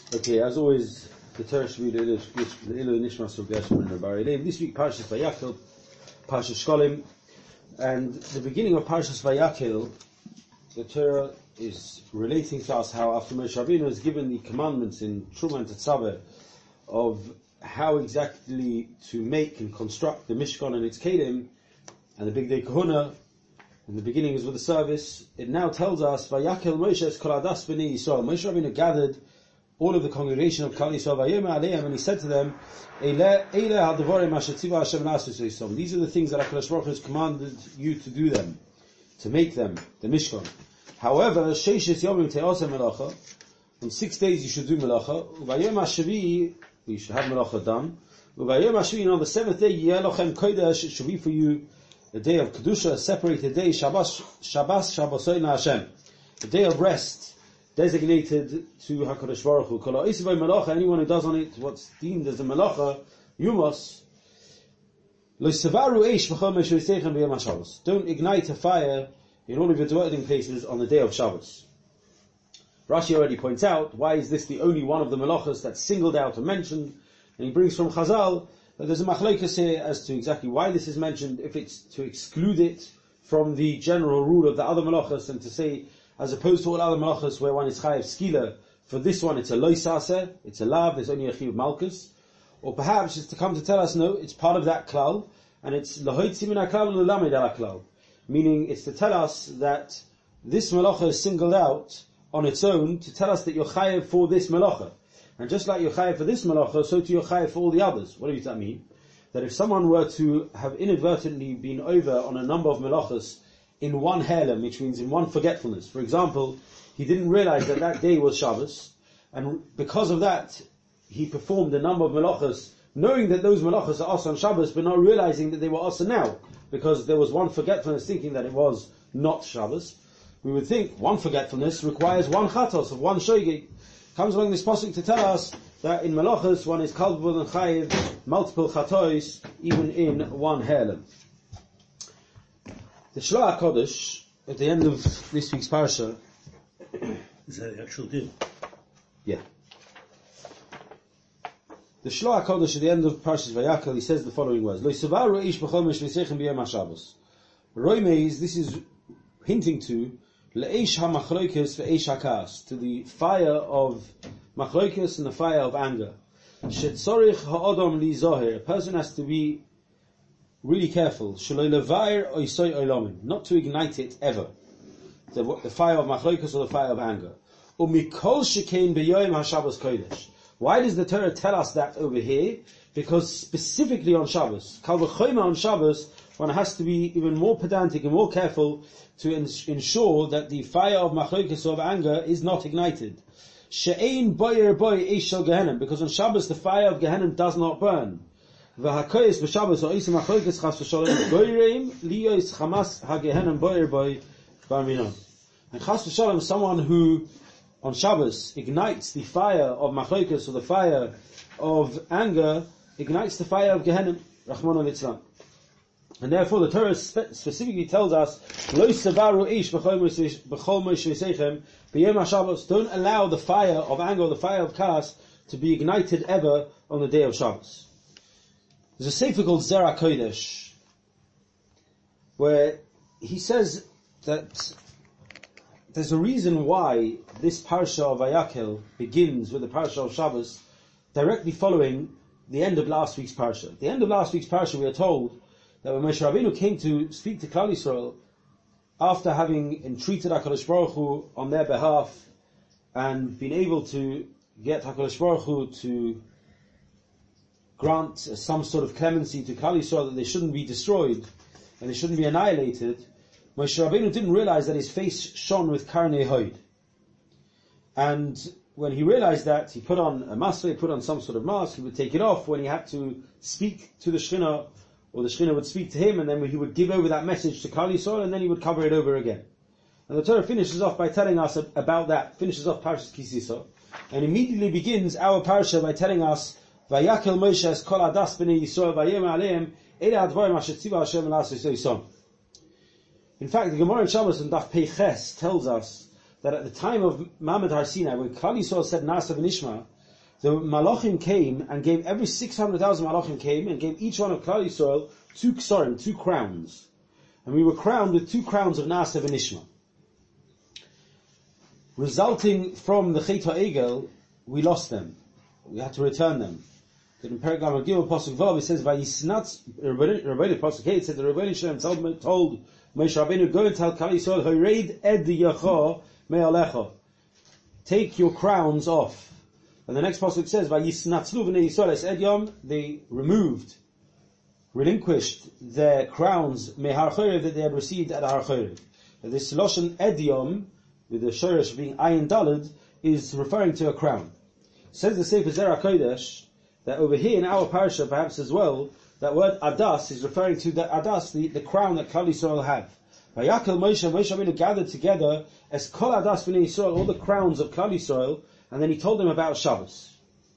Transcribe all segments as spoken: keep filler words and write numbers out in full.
Okay, as always, the Torah should be the Ilu Nishmas of Gershom and Rabbi Lev. This week, Parshas Vayakhel, Parshas Shkolim, and the beginning of Parshas Vayakhel, the Torah is relating to us how after Moshe Rabbeinu has given the commandments in Truma and Tetzaveh of how exactly to make and construct the Mishkan and its Kelim, and the Big Day Kahuna, and the beginning is with the service. It now tells us Vayakhel Moshe es kol adas b'nei Yisrael. Moshe Rabbeinu gathered all of the congregation of Klal Yisrael, and he said to them, These are the things that HaKadosh Baruch Hu has commanded you to do them, to make them, the Mishkan. However, on six days you should do melacha, you should have melacha done, and on the seventh day, it should be for you a day of Kedusha, a separated day, Shabbos, Shabbos, Shabbosoy na Hashem, a day of rest, designated to HaKadosh Baruch Hu. Anyone who does on it what's deemed as a melacha, you must. Don't ignite a fire in all of your dwelling places on the day of Shabbos. Rashi already points out, why is this the only one of the melachas that's singled out and mentioned? And he brings from Chazal that there's a machlokes here as to exactly why this is mentioned, if it's to exclude it from the general rule of the other melachas, and to say, as opposed to all other melachas where one is chayav skila, for this one it's a loy saseh, it's a lav, there's only a chiyuv malchus, or perhaps it's to come to tell us, no, it's part of that klal, and it's lahoitzi min haklal l'lamed al klal, meaning it's to tell us that this melacha is singled out on its own to tell us that you're chayav for this melacha, and just like you're chayav for this melacha, so too you're chayav for all the others. What does that mean? That if someone were to have inadvertently been over on a number of melachas in one herlem, which means in one forgetfulness. For example, he didn't realize that that day was Shabbos, and because of that, he performed a number of melachas, knowing that those melachas are also on Shabbos, but not realizing that they were also now, because there was one forgetfulness thinking that it was not Shabbos. We would think one forgetfulness requires one chatos, of one shogeg. Comes along this pasuk to tell us that in melachas one is kalbul and chayiv, multiple chatos, even in one herlem. The Shloah HaKodesh, at the end of this week's parasha, is that the actual din? Yeah. The Shloah HaKodesh at the end of Parshas Vayakhel, he says the following words: Lo yisabaru ish b'chol mishveiseichem b'yom haShabbos. Roimeis, this is hinting to le'eish ha'machloikes ve'eish ha'kas, to the fire of machloikes and the fire of anger. Shetzorich ha'odom li zoher, a person has to be really careful, not to ignite it ever. The, the fire of machlokas or the fire of anger. Why does the Torah tell us that over here? Because specifically on Shabbos, Kal v'chomer on Shabbos, one has to be even more pedantic and more careful to ins- ensure that the fire of machlokas or of anger is not ignited. She'ein boyer boy eish shel Gehenna, because on Shabbos the fire of Gehenna does not burn. V'hakoyes b'Shabbos or isem machlokas chas v'sholem goyreim liyos chamas hagehenem boyer boy barminon. And chas v'sholem, someone who on Shabbos ignites the fire of machlokas or the fire of anger, ignites the fire of Gehenna, Rachmana litzlan. And therefore the Torah spe- specifically tells us, Lo savaru ish b'chol mosheseichem b'yom haShabbos. Don't allow the fire of anger or the fire of kas to be ignited ever on the day of Shabbos. There's a sefer called Zera Kodesh, where he says that there's a reason why this parsha of Vayakhel begins with the parsha of Shabbos, directly following the end of last week's parsha. At the end of last week's parsha, we are told that when Moshe Rabbeinu came to speak to Klal Yisrael, after having entreated HaKadosh Baruch Hu on their behalf, and been able to get HaKadosh Baruch Hu to grant some sort of clemency to Klal Yisrael, that they shouldn't be destroyed and they shouldn't be annihilated, Moshe Rabbeinu didn't realize that his face shone with karnei hoid. And when he realized that, he put on a mask, he put on some sort of mask, he would take it off when he had to speak to the Shekhinah, or the Shekhinah would speak to him, and then he would give over that message to Klal Yisrael, and then he would cover it over again. And the Torah finishes off by telling us about that, finishes off Parshas Ki Sisa, and immediately begins our parsha by telling us, Vayakhel Moshe es kol adas b'nei Yisrael vayom aleim ele advarim asher tziva Hashem la'asos yisam. In fact, the Gemara in Shabbos and Daf Pei Ches tells us that at the time of Ma'amad Har Sinai, when Klal Yisrael said Na'aseh v'nishma, the Malachim came and gave, every six hundred thousand Malachim came and gave each one of Klal Yisrael two ksorim, two crowns. And we were crowned with two crowns of Naasav and Ishma. Resulting from the Chet HaEgel, we lost them. We had to return them. In Pergam Gimel Pasuk Vav, it says, "Vayisnatz." Rabbeinu Pasuk Hey, it said the Rabbeinu Shalom told, told Moshe Rabbeinu, "Go and tell Klal Yisrael, Horeid ed yacha me'alecha." Take your crowns off. And the next pasuk says, "Vayisnatzlu v'nei Yisrael es ed yom." They removed, relinquished their crowns mehar chorev that they had received at Har Chorev. This lashon ed yom, with the shoresh being ayin daled, is referring to a crown. Says the Sefer Zerah Kodesh that over here in our parasha, perhaps as well, that word adas is referring to the adas, the, the crown that Klal Yisrael have. Vayakel Moshe, Moshe Rabbeinu gathered together as kol adas b'nei Yisrael, all the crowns of Klal Yisrael, and then he told them about Shabbos.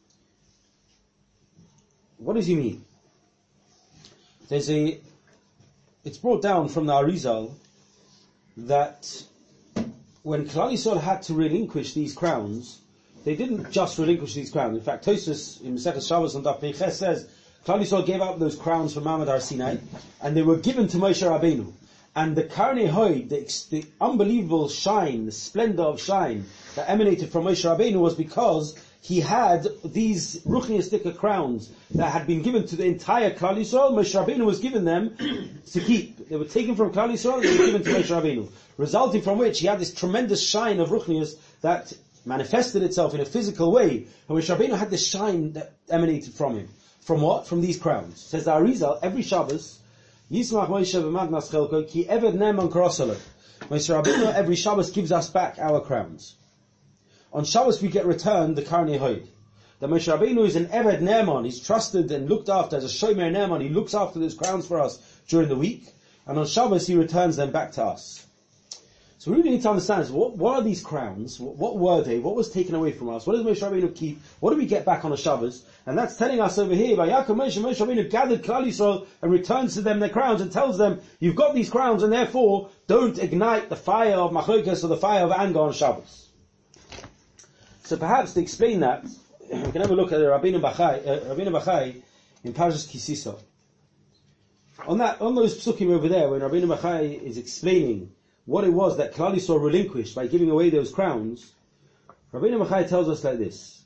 What does he mean? There's a, it's brought down from the Arizal that when Klal Yisrael had to relinquish these crowns, they didn't just relinquish these crowns. In fact, Tosfos in Masechet Shabbos on Daf Peiches says, Klal Yisrael gave up those crowns from Ma'amad Har Sinai, and they were given to Moshe Rabbeinu. And the Karnei Hoid, the, the unbelievable shine, the splendor of shine that emanated from Moshe Rabbeinu was because he had these Ruchniistika crowns that had been given to the entire Klal Yisrael. Moshe Rabbeinu was given them to keep. They were taken from Klal Yisrael and they were given to Moshe Rabbeinu. Resulting from which he had this tremendous shine of Ruchnius that manifested itself in a physical way. And Moshe Rabbeinu had this shine that emanated from him. From what? From these crowns. Says the Arizal, every Shabbos, Yismach Moshe v'madnas chelko ki eved ne'eman karosalo. Moshe Rabbeinu every Shabbos gives us back our crowns. On Shabbos we get returned the Karnei Hoid. The Moshe Rabbeinu is an Eved Ne'eman. He's trusted and looked after as a Shomer Ne'eman. He looks after those crowns for us during the week. And on Shabbos he returns them back to us. So we really need to understand is what, what are these crowns? What, what were they? What was taken away from us? What does Moshe Rabbeinu keep? What do we get back on a Shabbos? And that's telling us over here, by Yaakov Moshe, Moshe Rabbeinu gathered Klal Yisrael and returns to them their crowns and tells them, you've got these crowns and therefore don't ignite the fire of Machlokas or the fire of anger on Shabbos. So perhaps to explain that, we can have a look at the Rabbeinu Bachai, uh, Rabbeinu Bachai in Parshas Kisisa. On that, on those psukim over there, when Rabbeinu Bachai is explaining what it was that Klal Yisrael relinquished by giving away those crowns, Rabbeinu Bachai tells us like this.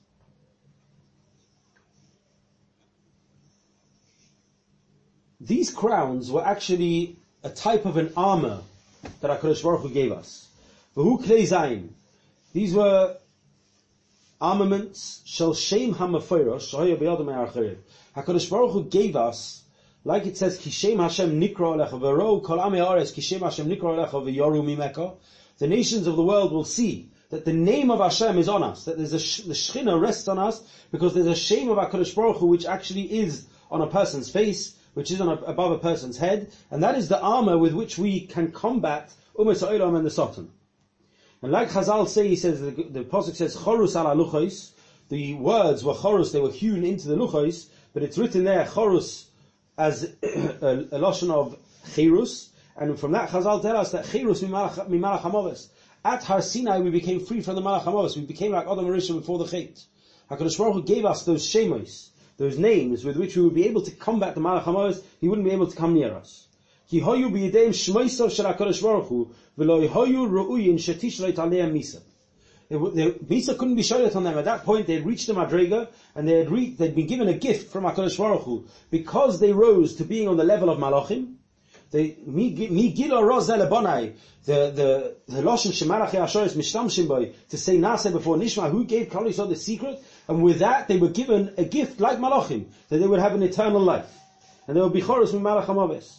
These crowns were actually a type of an armor that HaKadosh Baruch Hu gave us. V'hu klei zayin. These were armaments shel shem hamaforos shoya b'yadam ha'acharev. HaKadosh Baruch Hu gave us, like it says, Kishem Hashem nikra alecha v'ro kol amei haaretz Kishem Hashem nikra alecha v'yoru mimeka. The nations of the world will see that the name of Hashem is on us, that there's a sh- the Shechina rests on us because there's a shame of HaKadosh Baruch Hu which actually is on a person's face, which is on a, above a person's head, and that is the armor with which we can combat Umas Ha'olam and the Satan. And like Chazal say, he says, the, the Pasuk says, Chorus ala luchos, the words were chorus, they were hewn into the luchos, but it's written there, chorus, as a, a lotion of chirus, and from that Chazal tell us that chirus mimalach hamoves. At Har Sinai we became free from the malach hamoves, we became like Adam Rishon before the Chet. HaKadosh Baruch Hu gave us those shemos, those names with which we would be able to combat the malach hamoves, he wouldn't be able to come near us. Ki hoyu b'yideim shmoiso shel HaKadosh Baruch Hu, v'lo hoyu ru'uyin shetishleit aleim misa. The Misa couldn't be shoyet on them. At that point, they had reached the Madrega, and they had re- they'd been given a gift from HaKadosh Baruch Hu. Because they rose to being on the level of Malachim, they, mi gilo rozel bonai, the, the, the Loshen Shemarachi Ashoris Mishtamshim boy, to say Nase before Nishma, who gave Klal Yisrael the secret, and with that, they were given a gift like Malachim, that they would have an eternal life. And they would be Chorus with Malach HaMaves.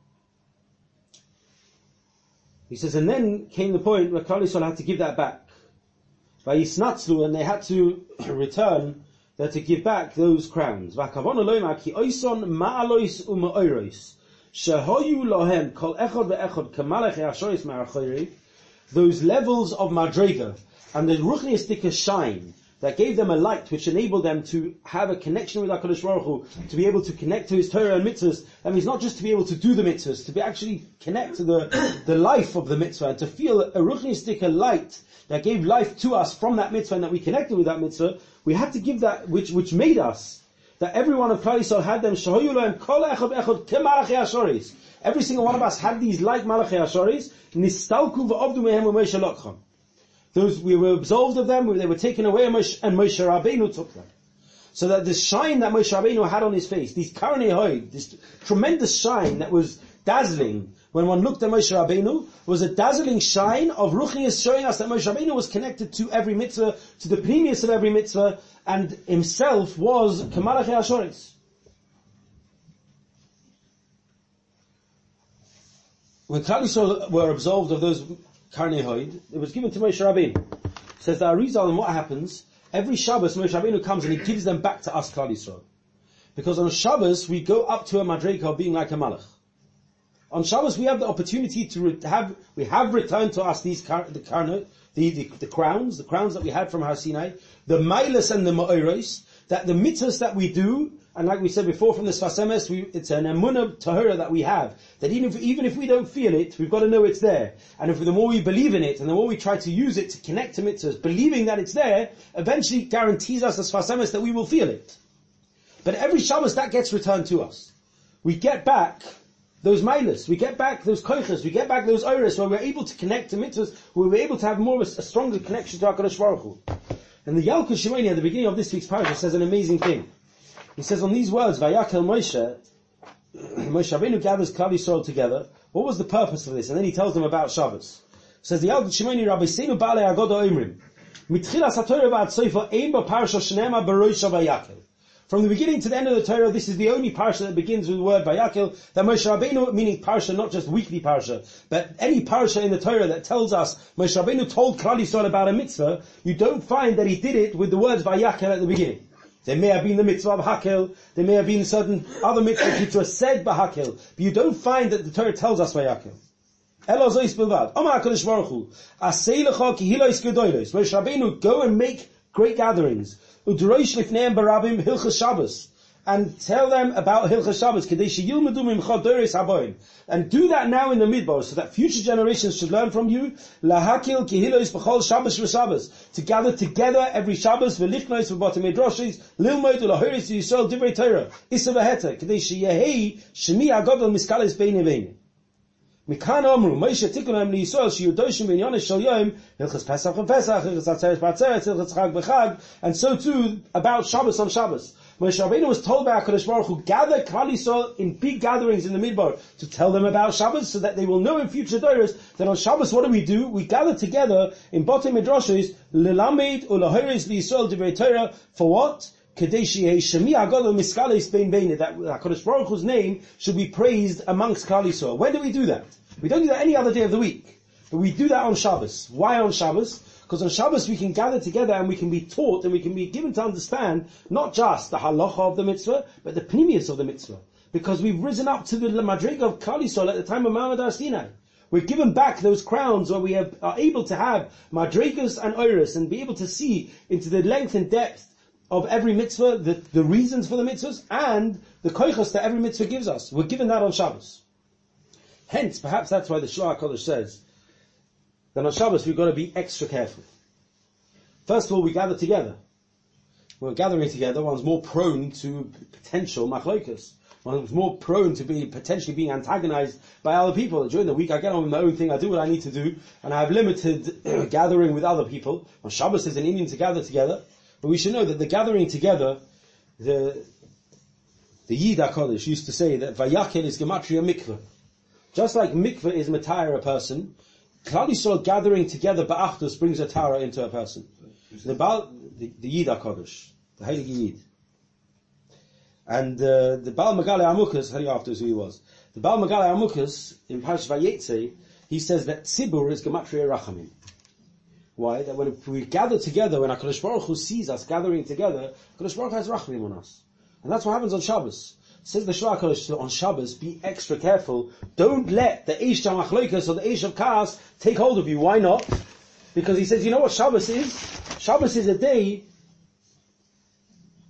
He says, and then came the point where Klal Yisrael had to give that back. By Yisnatzlu, and they had to return, they had to give back those crowns. V'akavon aloyma ki oison ma'alois u'ma'oirois shehoyu lohem kol echod ve'echod kamalech ha'ashoris ma'achoyri. Those levels of madrega and the ruchniistika shine that gave them a light which enabled them to have a connection with HaKadosh Baruch Hu, to be able to connect to His Torah and mitzvahs. That means not just to be able to do the mitzvahs, to be actually connect to the, the life of the mitzvah, and to feel a ruchnistic, a light that gave life to us from that mitzvah and that we connected with that mitzvah. We had to give that which, which made us, that every one of Klal Yisrael had them, Shahoyu Lohem Kol Echad Echad Ke Malachei Hashoris. Every single one of us had these like Malachei Hashoris, Nistalku V'Ovdu Mehem U'Moshe Lokcham. Those, we were absolved of them, they were taken away, and Moshe, and Moshe Rabbeinu took them. So that the shine that Moshe Rabbeinu had on his face, these Karnei Hoid, this tremendous shine that was dazzling, when one looked at Moshe Rabbeinu, was a dazzling shine of Ruchnius showing us that Moshe Rabbeinu was connected to every mitzvah, to the pnimius of every mitzvah, and himself was Kamalachei Hashoris. When Klal Yisrael were absolved of those Karnei Hoid, it was given to Moshe Rabbeinu. Says the Arizal, and what happens? Every Shabbos, Moshe Rabbeinu comes and he gives them back to us, Klal Yisrael. Because on Shabbos, we go up to a madrega of being like a malach. On Shabbos, we have the opportunity to re- have, we have returned to us these, kar- the karnot, the, the, the crowns, the crowns that we had from Har Sinai, the mailas and the ma'oros, that the mitzvahs that we do, and like we said before from the Sfas Emes, we, it's an emunah tahura that we have, that even if, even if we don't feel it, we've got to know it's there. And if the more we believe in it, and the more we try to use it to connect to mitzvahs, believing that it's there, eventually guarantees us the Sfas Emes that we will feel it. But every Shabbos that gets returned to us. We get back those mailas, we get back those koiches, we get back those oros where we're able to connect to mitzvahs, where we're able to have more of a, a stronger connection to HaKadosh Baruch Hu. And the Yalkut Shimoni at the beginning of this week's parasha says an amazing thing. He says on these words, Vayakel Moshe, Moshe Rabbeinu gathers Klal Yisrael together. What was the purpose of this? And then he tells them about Shabbos. Says the Yalkut Shimoni, Rabbi Seinu Baalei Agoda Omrim, Mitchilas HaTorah v'ad Sofa Ein Ba Parasha Shnema B'Roisha Vayakel. From the beginning to the end of the Torah, this is the only parsha that begins with the word Vayakel, that Moshe Rabbeinu, meaning parsha, not just weekly parsha, but any parsha in the Torah that tells us Moshe Rabbeinu told Klal Yisrael about a mitzvah, you don't find that he did it with the words Vayakel at the beginning. There may have been the mitzvah of Hakel, there may have been certain other mitzvahs which were said by Hakel, but you don't find that the Torah tells us Vayakel. Elo zois bilvad. Omar HaKadosh Baruch Hu, Asei lecha ki hilos gedolos. Moshe Rabbeinu, go and make great gatherings. Udroish lifneim barabim hilchas Shabbos. And tell them about Hilchas Shabbos, Kedei sheyilmedu mimcha doros haboim. And do that now in the Midbar, so that future generations should learn from you. Lahakil kihilos b'chol Shabbos v'Shabbos. To gather together every Shabbos, v'lichnos v'botem midrashis, lilmoid u'lahoris Yisrael divrei Torah. Issa v'heta, Kedei sheyehei shemi agodol miskales bein bein. Mikan omru, Moshe tikunem liYisrael sheyudoshim b'inyonis shel yom, Hilchas Pesach and Pesach, Hilchas Atzeres b'Atzeres, Hilchas Chag b'Chag, and so too about Shabbos on Shabbos. Moshe Rabbeinu was told by HaKadosh Baruch Hu, gather Klal Yisrael in big gatherings in the Midbar to tell them about Shabbos, so that they will know in future Doros that on Shabbos what do we do? We gather together in Botei Midrashos, Lilamed Ulahoris LiYisrael Divrei Torah, for what? Kadeshi Shemi Agadol Miskales Bein Bein, that HaKadosh Baruch Hu's name should be praised amongst Klal Yisrael. When do we do that? We don't do that any other day of the week, but we do that on Shabbos. Why on Shabbos? Because on Shabbos we can gather together and we can be taught and we can be given to understand not just the halacha of the mitzvah, but the pnimius of the mitzvah. Because we've risen up to the madrega of Klal Yisrael at the time of Ma'amad Har Sinai. We're given back those crowns where we have, are able to have madregas and oros and be able to see into the length and depth of every mitzvah, the, the reasons for the mitzvahs, and the koichos that every mitzvah gives us. We're given that on Shabbos. Hence, perhaps that's why the Shloach HaKodesh says that on Shabbos we've got to be extra careful. First of all, we gather together. When we're gathering together, one's more prone to potential machlokas. One's more prone to be potentially being antagonized by other people. During the week I get on with my own thing, I do what I need to do, and I have limited gathering with other people. On Shabbos is an Indian to gather together. But we should know that the gathering together, the the Yid HaKodesh used to say that Vayakel is gematria mikveh. Just like mikveh is matayra a person, Klal Yisrael gathering together ba'achdus brings a tara into a person. The Baal, the, the Yid HaKodesh, the Heilige Yid. And uh, the Baal Megale Amukas, Hari after who he was. The Baal Megale Amukas, in Parashat Vayetze, he says that Tzibur is gematria rachamim. Why? That when we gather together, when HaKadosh Baruch Hu sees us gathering together, HaKadosh Baruch Hu has rachamim on us. And that's what happens on Shabbos. Says the Shloach HaKodesh, on Shabbos, be extra careful. Don't let the Eish HaMachlokas or the Eish of Kaas take hold of you. Why not? Because he says, you know what Shabbos is? Shabbos is a day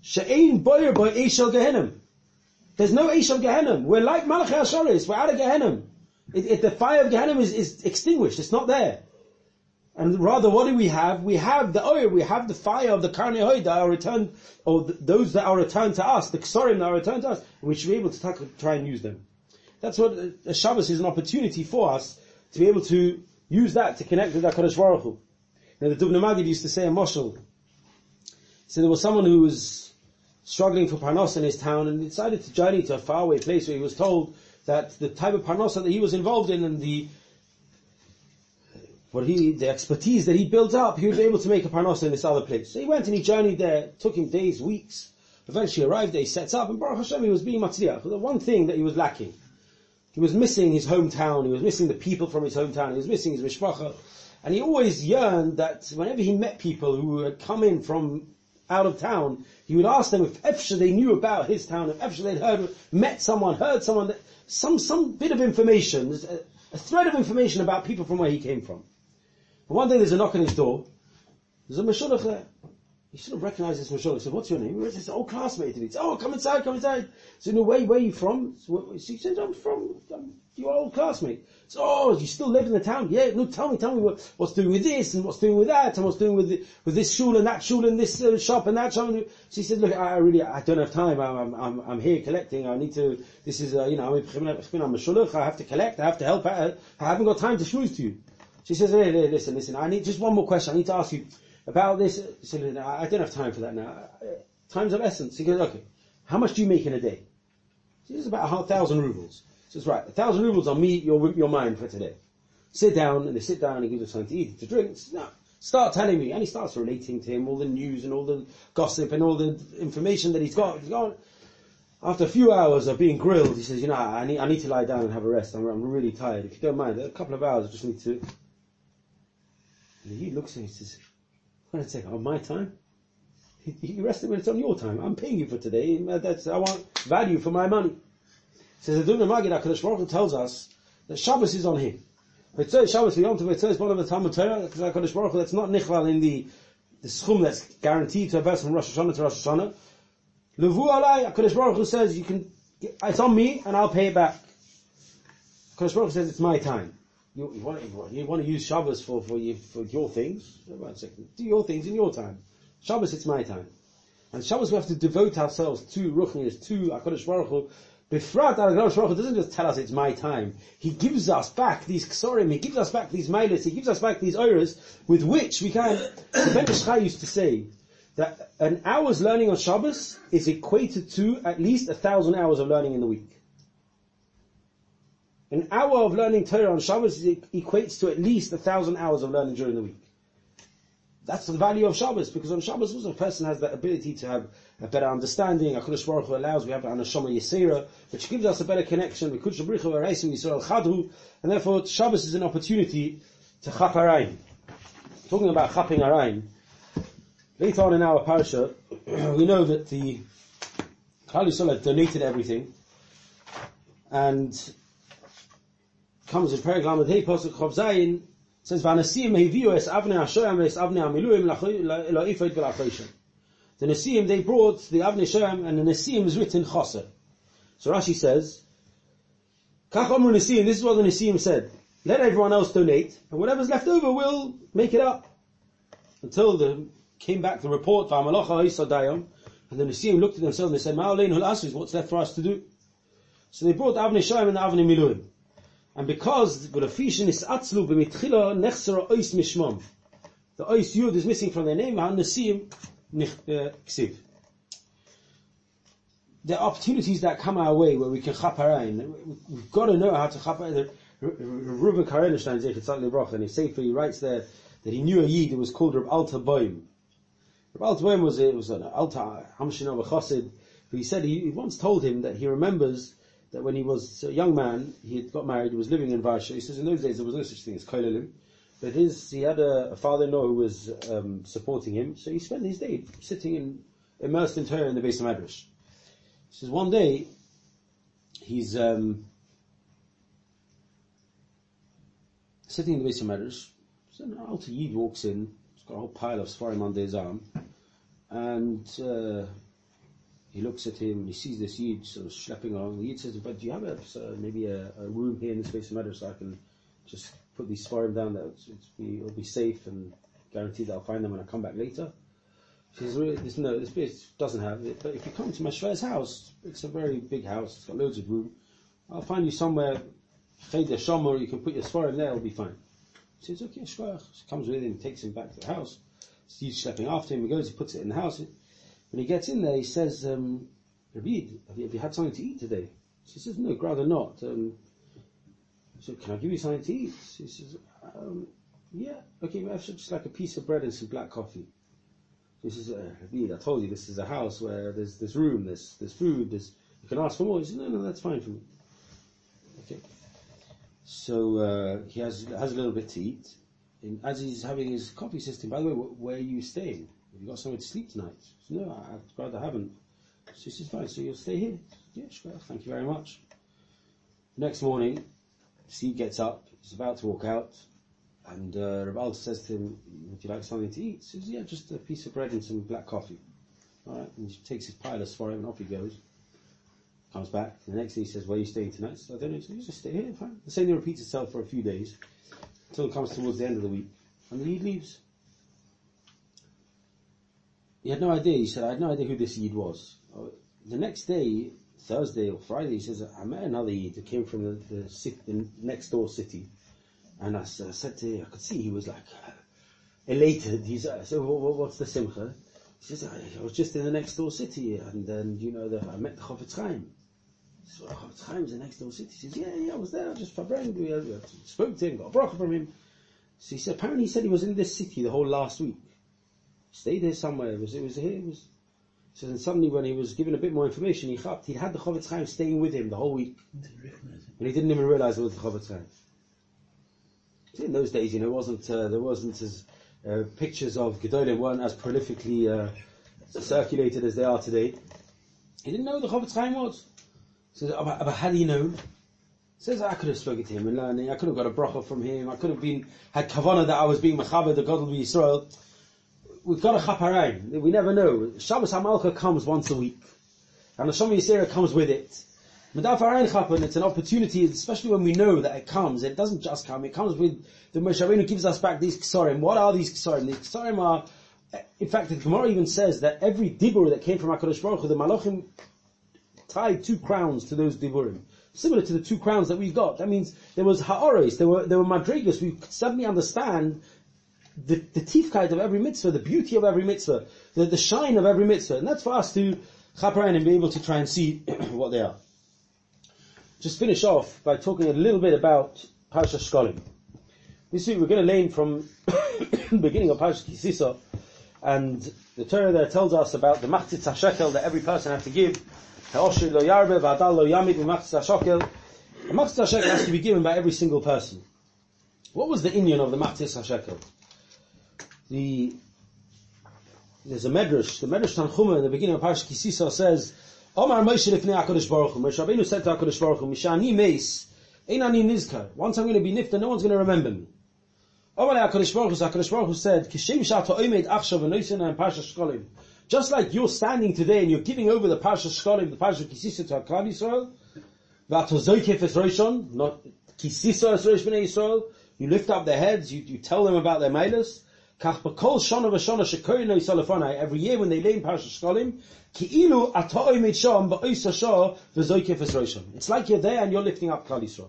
She'ein boyer by Eishel Gehenim. There's no Eishel Gehenim. We're like Malachi Ashoris. We're out of Gehenim. It, it, the fire of Gehenim is, is extinguished. It's not there. And rather, what do we have? We have the oil, we have the fire of the Karnei Hod that are returned, or the, those that are returned to us, the Ksorim that are returned to us, and we should be able to tackle, try and use them. That's what uh, Shabbos is, an opportunity for us to be able to use that to connect with HaKadosh Baruch Hu. Now the Dubno Maggid used to say a moshel. So there was someone who was struggling for parnasa in his town and decided to journey to a faraway place where he was told that the type of parnasa that he was involved in and the what he, the expertise that he built up, he was able to make a parnasa in this other place. So he went and he journeyed there. It took him days, weeks. Eventually arrived there, he sets up, and Baruch Hashem, he was being matzliach. The one thing that he was lacking, he was missing his hometown, he was missing the people from his hometown, he was missing his mishpacha, and he always yearned that whenever he met people who had come in from out of town, he would ask them if efsha they knew about his town, if efsha they'd heard, met someone, heard someone, that, some, some bit of information, a, a thread of information about people from where he came from. And one day there's a knock on his door. There's a mashulach there. He should have recognized this mashulach. He said, "What's your name?" He was this old classmate of his. "Oh, come inside, come inside." So, "No, where, where are you from?" So he said, "I'm from um, your old classmate." So, "Oh, you still live in the town?" "Yeah." "No, tell me, tell me what, what's doing with this and what's doing with that and what's doing with the, with this shul and that shul and this uh, shop and that shop." So he said, "Look, I really, I don't have time. I'm, I'm, I'm here collecting. I need to. This is, uh, you know, I'm a mashulach. I have to collect. I have to help. I, I haven't got time to schmooze to you." She says, hey, hey, listen, listen, I need just one more question. I need to ask you about this. He said, I don't have time for that now. Time's of essence. He goes, okay, how much do you make in a day? She says, about a thousand rubles. He says, right, a thousand rubles, I'll meet your, your mind for today. Sit down, and they sit down, and he gives us something to eat, to drink. Says, no, start telling me. And he starts relating to him all the news and all the gossip and all the information that he's got. He's got. After a few hours of being grilled, he says, you know, I need, I need to lie down and have a rest. I'm, I'm really tired. If you don't mind, a couple of hours, I just need to... And he looks at him and says, wait a second, on my time? You rested when it's on your time. I'm paying you for today. That's, I want value for my money. He says, the Dubno Maggid HaKadosh Baruch Hu tells us that Shabbos is on him. Shabbos V'yom Tov V'tzeh is one of the Talmud Torah, because HaKadosh Baruch Hu, that's not nichval in the, the schum that's guaranteed to a person from Rosh Hashanah to Rosh Hashanah. Levu alai, HaKadosh Baruch Hu says, you can, it's on me and I'll pay it back. HaKadosh Baruch Hu says, it's my time. You, you, want, you want to use Shabbos for, for, you, for your things? One second. Do your things in your time. Shabbos, it's my time. And Shabbos, we have to devote ourselves to Ruchnius, to HaKadosh Baruch Hu. Befrat, HaKadosh Baruch Hu doesn't just tell us it's my time. He gives us back these ksorim, He gives us back these mailis, He gives us back these oiras, with which we can... The Ben Ish Chai used to say that an hour's learning on Shabbos is equated to at least a thousand hours of learning in the week. An hour of learning Torah on Shabbos equates to at least a thousand hours of learning during the week. That's the value of Shabbos, because on Shabbos also a person has the ability to have a better understanding. HaKadosh Baruch Hu allows, we have the Anashama Yesera, which gives us a better connection with Kudsha Bricha V'Reisim Yisrael Chadru, and therefore Shabbos is an opportunity to Chap Harayim. Talking about Chapping Harayim, later on in our parasha, we know that the Klal Yisrael had donated everything, and comes in Perek Lamed Hey Pasuk Chav Zayin, says V'Anasim Heviu Es Avnei Hashoyam Es Avnei Amiluim La'ifod V'La'choshen. The Nasim, they brought the Avnei Hashoyam, and the Nasim is written Chaser. So Rashi says, Kach Omru Nasim, this is what the Nasim said. Let everyone else donate, and whatever's left over, we'll make it up. Until the came back the report, V'Amalocha Ha'Yisadayim, and the Nasim looked at themselves and they said, Ma'alein Hul Asus, what's left for us to do? So they brought the Avnei Hashoyam and the Avnei Miluim. And because the Rafishin is atzlu b'mitchila nechsera ois mishmam, the ois yud is missing from their name. And Nasim ksiv. There are opportunities that come our way where we can chap harayin. We've got to know how to chap harayin. Reuben Karenstein Zeichet Tzaddik Livrocha, and his sefer he writes there that he knew a yid that was called Reb Alta Boim. Reb Alta Boim was a, was an Alta Hamshin of a Chassid, who he said he, he once told him that he remembers that when he was a young man, he had got married, he was living in Varsha. He says in those days there was no such thing as kolelim, but his, he had a, a father-in-law who was um, supporting him, so he spent his day sitting in, immersed in Torah in the Beis HaMedrash. He says one day, he's um, sitting in the Beis HaMedrash, so an Alta Yid walks in, he's got a whole pile of Sfarim under his arm, and uh, he looks at him and he sees this Yid sort of schlepping along. The Yid says, but do you have a, uh, maybe a, a room here in this place of matter so I can just put these Sfarim down there? It's, it's be, it'll be safe and guaranteed that I'll find them when I come back later. She says, really, this, no, this place doesn't have it, but if you come to my Shver's house, it's a very big house, it's got loads of room. I'll find you somewhere, Cheder Shomer, you can put your Sfarim there, it'll be fine. He says, okay, shkoyach. She comes with him, takes him back to the house. He's schlepping after him, he goes, he puts it in the house. When he gets in there, he says, um, Rabid, have you, have you had something to eat today? She says, no, rather not. Um, so can I give you something to eat? She says, um, yeah, okay, I should just like a piece of bread and some black coffee. He says, uh, Rabid, I told you this is a house where there's there's room, there's there's food, there's you can ask for more. He says, no, no, that's fine for me. Okay. So uh, he has has a little bit to eat. And as he's having his coffee system, by the way, wh- where are you staying? Have you got somewhere to sleep tonight? He says, no, I- I'd rather haven't. So he says, fine, so you'll stay here? Yeah, sure, thank you very much. Next morning, Steve gets up, he's about to walk out, and uh, Rav Alter says to him, would you like something to eat? He says, yeah, just a piece of bread and some black coffee. Alright, and he takes his pilot for him and off he goes. Comes back, and the next day he says, where are you staying tonight? So I don't know, he says, just stay here, fine. The same thing repeats itself for a few days, until it comes towards the end of the week, and then he leaves. He had no idea, he said, I had no idea who this Yid was. The next day, Thursday or Friday, he says, I met another Yid that came from the, the, city, the next door city, and I, I said to him, I could see he was like elated. He's, I said, well, what's the simcha? He says, I, I was just in the next door city, and then, you know, the, I met the Chofetz Chaim. He says, well, Chofetz Chaim's the next door city. He says, yeah, yeah, I was there, I just fabranged, we, we spoke to him, got a bracha from him. So he said, apparently he said he was in this city the whole last week. Stayed here somewhere, it was, it was here, it was... So then suddenly when he was given a bit more information, he chapped, he had the Chofetz Chaim staying with him the whole week. Didn't recognize him. And he didn't even realize it was the Chofetz Chaim. In those days, you know, wasn't, uh, there wasn't as, uh, pictures of Gedolim weren't as prolifically, uh, circulated as they are today. He didn't know who the Chofetz Chaim was. He says, oh, but, but how do you know? He says, I could have spoken to him and learning, I could have got a bracha from him, I could have been, had kavanah that I was being mechaber, the God of Yisrael. We've got a chaparayim. We never know. Shabbos HaMalcha comes once a week. And the Shom Yisera comes with it. Medaf Harayin Chapan, it's an opportunity, especially when we know that it comes. It doesn't just come. It comes with, the Moshe Rabbeinu gives us back these Ksarim. What are these Ksarim? These Ksarim are, in fact, the Gemara even says that every Dibur that came from HaKadosh Baruch Hu, the Malachim tied two crowns to those Diburim. Similar to the two crowns that we've got. That means there was Ha'oros, there were, there were Madrigas. We could suddenly understand the, the tifkeit of every mitzvah, the beauty of every mitzvah, the, the shine of every mitzvah. And that's for us to chaperein and be able to try and see what they are. Just finish off by talking a little bit about Parashat Shkolim. This week we're going to learn from the beginning of Parashat Kisisa, and the Torah there tells us about the Machzitz HaShekel that every person has to give. Ha'oshir lo yarbe v'adal lo yamid v'machzitz HaShekel. The Machzitz HaShekel has to be given by every single person. What was the inyan of the Machzitz HaShekel? The, there's a medrash, the medrash Tanchuma in the beginning of Parashat Kisisa says, Omar Moshe lifnei HaKadosh Baruch Hu, Moshe Rabbeinu said to HaKadosh Baruch Hu, Mishani meis, ein ani nizkar. Once I'm going to be nifta, no one's going to remember me. Omar HaKadosh Baruch Hu, so HaKadosh Baruch Hu said, Kishem shato oimed achshav v'noisen and Parashat Shkolim. Just like you're standing today and you're giving over the Parashat Shkolim, the Parashat Kisisa to HaKlal Yisrael, v'ato zoykef es roshon, not Kisisa es rosh b'nei Yisrael, you lift up their heads, you, you tell them about their mailas. Kach b'kol shana v'shana shekorin no yisrael lefanai. Every year when they lay in Parashat Shkolim, ki'ilu ata oimid sham ba'oisa shah v'zoykef es roshon. It's like you're there and you're lifting up Klal Yisrael.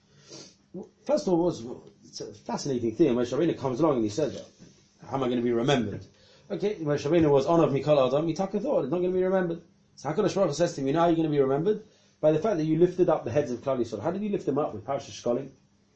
First of all, was it's a fascinating thing. Moshe Rabbeinu comes along and he says, how am I going to be remembered? Okay, Moshe Rabbeinu was honor of Mikol Adam, Mitaka thought, it's not going to be remembered. So HaKadosh Baruch Hu says to him, you know how you're going to be remembered? By the fact that you lifted up the heads of Klal Yisrael. How did you lift them up with Parashat Shkolim?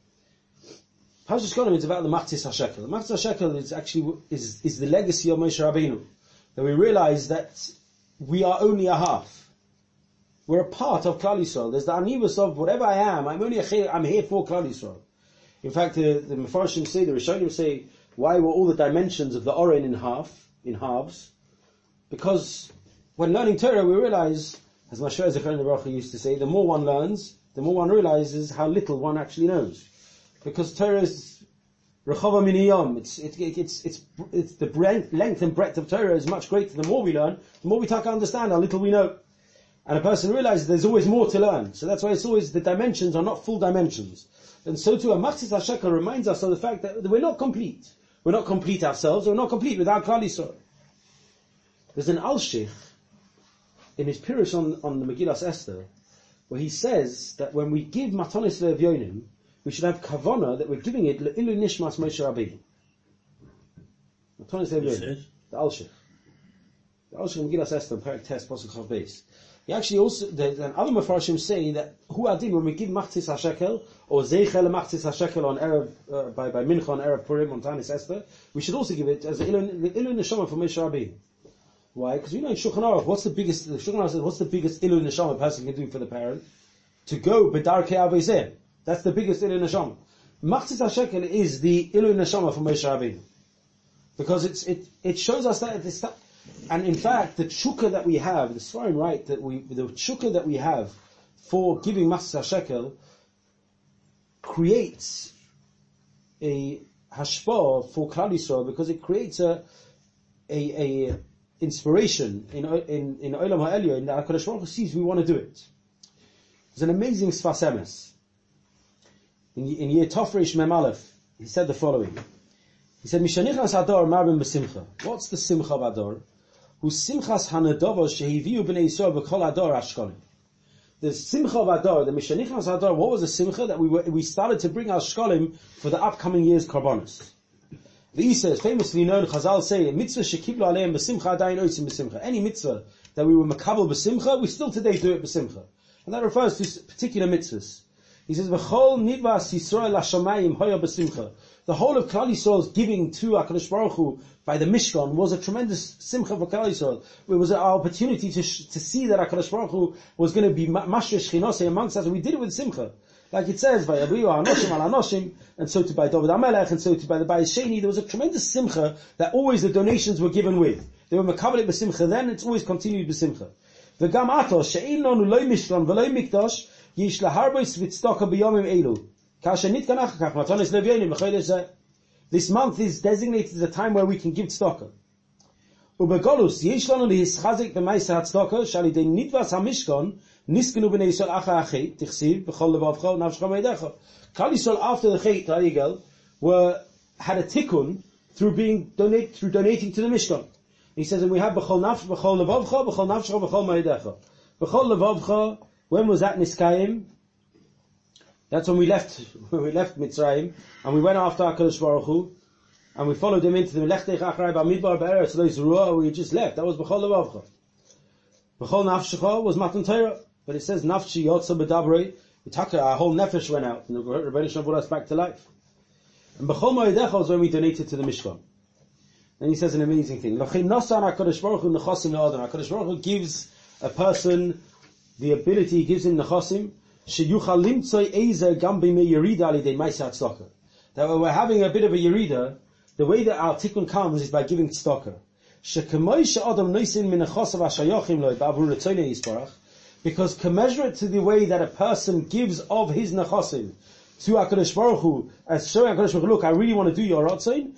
Parashat Shkolim is about the Machzitz HaShekel. The Machzitz HaShekel is actually, is, is the legacy of Moshe Rabbeinu. That we realize that we are only a half. We're a part of Klal Yisrael. There's the anivus of whatever I am, I'm only a, I'm here for Klal Yisrael. In fact, the, the Mefarshim say, the Rishonim say, why were all the dimensions of the Oren in half, in halves? Because when learning Torah, we realize, as Moshe Zechariah Baruch Hu used to say, the more one learns, the more one realizes how little one actually knows. Because Torah is Rechava miniyam. It's it's it's it's it's the length and breadth of Torah is much greater. The more we learn, the more we take to understand how little we know. And a person realizes there's always more to learn. So that's why it's always the dimensions are not full dimensions. And so too, a Machzis HaShekel reminds us of the fact that we're not complete. We're not complete ourselves. We're not complete without Klal Yisrael. There's an Alshich in his Pirush on, on the Megillas Esther, where he says that when we give Matanis Le'Evyonim, we should have Kavana that we're giving it Le'ilu Nishmas Moshe Rabbeinu. Matanis Le'Evyonim. The Alshich. The Alshich in Megillas Esther, Perek Tes, Pasuk Chav Beis. He actually also, there's an other Mefarshim saying that Hu Adin, when we give Machzis HaShekel, or Zeichel Machzis HaShekel on Erev, uh, by, by Mincha on Erev Purim on Tanis Esther, we should also give it as Ilu Neshama for Moshe Rabbeinu. Why? Because we know in Shulchan Aruch, what's the biggest, the Shulchan Aruch says, what's the biggest Ilu Neshama a person can do for the parent? To go B'darkei Avoseh. That's the biggest Ilu Neshama. Machzis HaShekel is the Ilu Neshama for Moshe Rabbeinu. Because it's, it, it shows us that it's, and in fact, the tshuka that we have, the Sfarim right, that we, the tshuka that we have for giving Machzis HaShekel creates a hashpah for Klal Yisrael, because it creates a, a, a inspiration in, in, in Olam HaElyon, in that HaKadosh Baruch Hu sees we want to do it. There's an amazing Sfas Emes. In, in Yeh Tov Reish Mem Aleph, he said the following. He said, Mishanichas Adar Marbim B'Simcha. What's the Simcha of Adar? Who Simchas Hanadova Shehiviu B'nei Yisrael B'Kol Adar Ashkolim. The Simcha of Adar, the Mishanichas Adar, what was the Simcha? That we were, we started to bring our Shkolim for the upcoming year's Karbonos. The Isa is famously known, Chazal say, Mitzvah Shekiblu Aleim B'Simcha Adayin Oitzim B'Simcha. Any mitzvah that we were makabel B'Simcha, we still today do it B'Simcha. And that refers to particular mitzvahs. He says, V'chol nidvas Yisrael Hashamayim Hoya B'Simcha. The whole of Klal Yisrael's giving to HaKadosh Baruch Hu by the Mishkan was a tremendous simcha for Klal Yisrael. It was our opportunity to sh- to see that HaKadosh Baruch Hu was going to be mashresh chinosei amongst us, and we did it with simcha. Like it says, by Abriyu Hanoshim al Hanoshim, and so to by David HaMelech, and so to by the Bayis Sheni, there was a tremendous simcha that always the donations were given with. They were makabelit b'simcha then, it's always continued b'simcha. V'gam atos, she'in nonu loy Mishkan v'loy Mikdash, yish laharbois v'tztaka b'yomim elu. This month is designated as a time where we can give tzedakah. Ubegolus yesh lanu lihischazek b'ma'aser hatzedakah shali de nidvas hamishkan niskenu b'nei Yisrael acha achet tichsiv b'chol levavcha nafshcha meidecha. Klal Yisrael after the Chet Ha'igel were had a tikkun through being donate through donating to the Mishkan. He says, and we have b'chol nafsh b'chol levavcha b'chol nafshcha b'chol meidecha. B'chol levavcha, when was that niskayim? That's when we left, when we left Mitzrayim, and we went after HaKadosh Baruch Hu, and we followed him into the Lechtech Achrei B'Midbar B'Eretz Lo Yizruah, we just left. That was B'chol Levavcha. B'chol Nafshecha was Matan Torah, but it says Nafshi Yotza B'Dabrei, our whole nefesh went out, and the Rebbeinu Shalom brought us back to life. And B'chol Moedecha was when we donated to the Mishkan. And he says an amazing thing. L'chein Nosan HaKadosh Baruch Hu Nechosim Le'adam. HaKadosh Baruch Hu gives a person the ability, he gives him Nechosim, that when we're having a bit of a yerida, the way that our tikkun comes is by giving tzedakah. Because commensurate to the way that a person gives of his nechosim to HaKadosh Baruch Hu, as showing HaKadosh Baruch Hu, look, I really want to do your rotzain,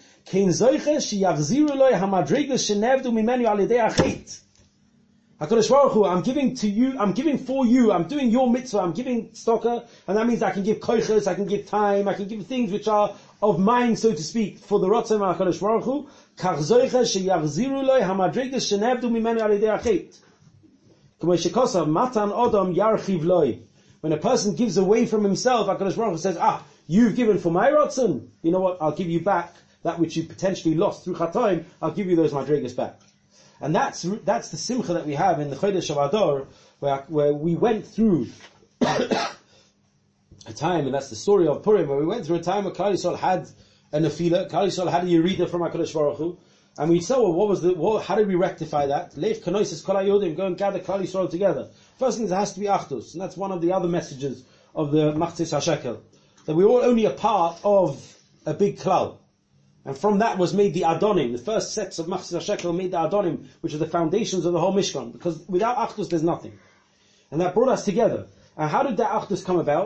HaKadosh Baruch Hu, I'm giving to you, I'm giving for you, I'm doing your mitzvah, I'm giving tzedakah, and that means I can give koiches, I can give time, I can give things which are of mine, so to speak, for the Ratzon of HaKadosh Baruch Hu. Kach zoiche sheyachziru loy hamadrigas shenevdu mimenu al yedei achet. K'mo shekosav matan odom yarchiv loy. When a person gives away from himself, HaKadosh Baruch Hu says, ah, you've given for my Ratzon, you know what, I'll give you back that which you potentially lost through chatoim, I'll give you those madrigas back. And that's that's the simcha that we have in the Chodesh of Adar, where where we went through a time, and that's the story of Purim, where we went through a time where Klal Yisrael had a nefila, Klal Yisrael had a yerida from HaKadosh Baruch Hu, and we saw, well, what was the, what, how did we rectify that? Leif kanoises kol hayodim, go and gather Klal Yisrael together. First thing is, there has to be achdus, and that's one of the other messages of the Machzis HaShekel, that we're all only a part of a big klal. And from that was made the Adonim. The first sets of Machzis HaShekel made the Adonim, which are the foundations of the whole Mishkan. Because without Achdus, there's nothing. And that brought us together. And how did that Achdus come about?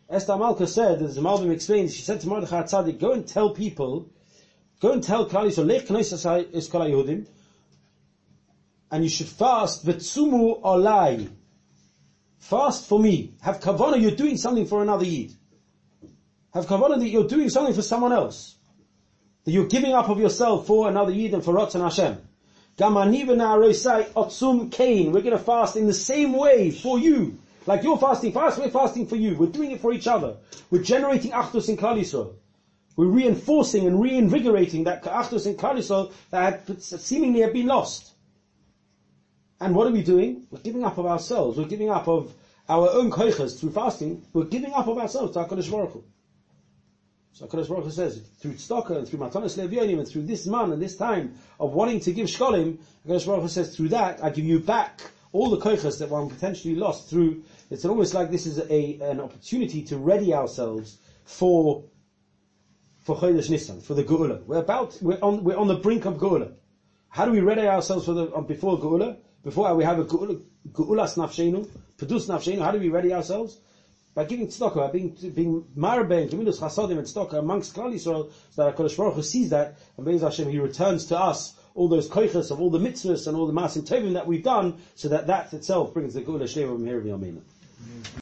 Esther Malka said, as the Malbim explained, she said to Mordechai Tzaddik, go and tell people, go and tell Klal Yisrael, Lech Knesset es Kol HaYehudim, and you should fast, V'tzumu olai, fast for me. Have kavanah, you're doing something for another Yid. Have kavanah that you're doing something for someone else. That you're giving up of yourself for another Yid and for Ratzon Hashem. Gamani v'na'arosai otzum kain, we're going to fast in the same way for you. Like you're fasting for us, we're fasting for you. We're doing it for each other. We're generating achdus in Klal Yisrael. We're reinforcing and reinvigorating that achdus in Klal Yisrael that had seemingly had been lost. And what are we doing? We're giving up of ourselves. We're giving up of our own koiches through fasting. We're giving up of ourselves to HaKadosh Baruch Hu. So HaKadosh Baruch Hu says, through tzedakah and through matanos le'evyonim and through this man and this time of wanting to give shkolim, HaKadosh Baruch Hu says, through that I give you back all the koiches that one potentially lost through. It's almost like this is a an opportunity to ready ourselves for for Chodesh Nisan, for the Geula. We're about we're on we're on the brink of Geula. How do we ready ourselves for the um, before Geula? Before we have a Geula, Geulas Nafshenu, Pedus Nafshenu. How do we ready ourselves? By giving tzedakah, by being being marbe and gemilus chasadim and tzedakah amongst Klal Yisrael, so that HaKadosh Baruch Hu sees that, and Be'ez Hashem He returns to us all those koiches of all the mitzvahs and all the masim tovim that we've done, so that that itself brings the Geula Shlema Meir V'Yameinu.